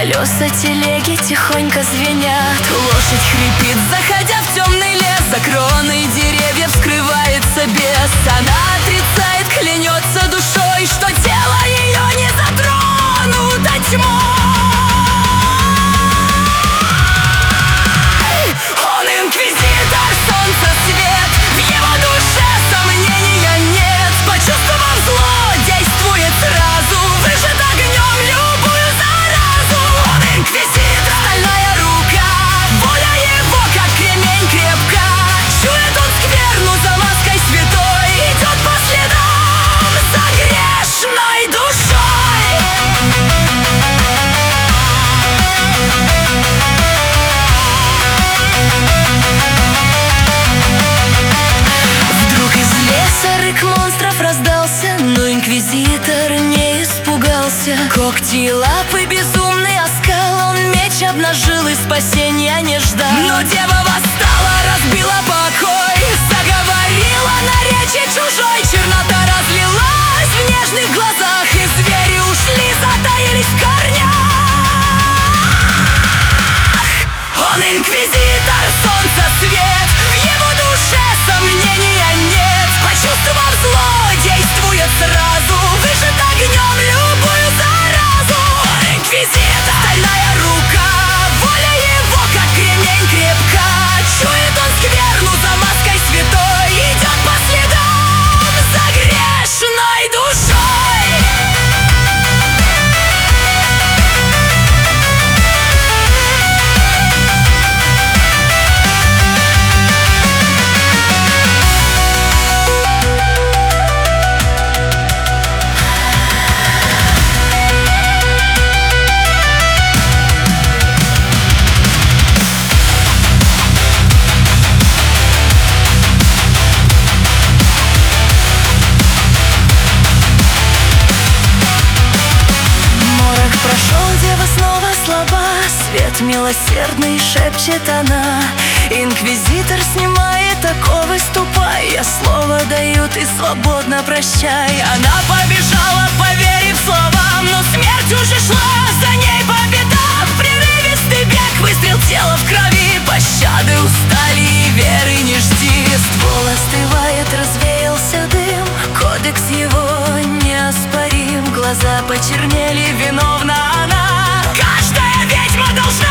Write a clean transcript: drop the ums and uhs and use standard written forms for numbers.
Колеса телеги тихонько звенят, лошадь хрипит, заходя в темный лес. За кроной деревьев скрывается бес. Она отрицает, клянется душой, что тело ее не затронуто тьмой. Он инквизитор, солнце свет, в его душе сомнения нет. Почувствовав зло, действует сразу, выжжет огнем любую заразу. Он инквизитор, стальная рука, воля его, как кремень, крепка. Чует он скверну за маской святой, идет по следам за грешной душой. Вдруг из леса рык монстров раздался, но инквизитор не испугался. Когти и лапы, безумный оскал, он меч обнажил и спасения не ждал. Но дева восстала, разбила покой, заговорила наречие чужой. Чернота разлилась в нежных глазах, и звери ушли, затаились в корнях. Он инквизитор, солнце свет, в его душе сомнения нет. Почувствовав зло, действует сразу, выжжет огнем любую заразу. Он инквизитор, стальная рука, воля его, как кремень, крепка. Чует он скверну за маской святой, идет по следам за грешной душой. Свет милосердный, шепчет она. Инквизитор снимает оковы, ступай, я слово даю, ты свободно прощай. Она побежала, поверив словам, но смерть уже шла за ней по пятам. Прерывистый бег, выстрел, тело в крови, пощады устали и веры не жди. Ствол остывает, развеялся дым, кодекс его неоспорим. Глаза почернели, виновна она. Каждая ведьма должна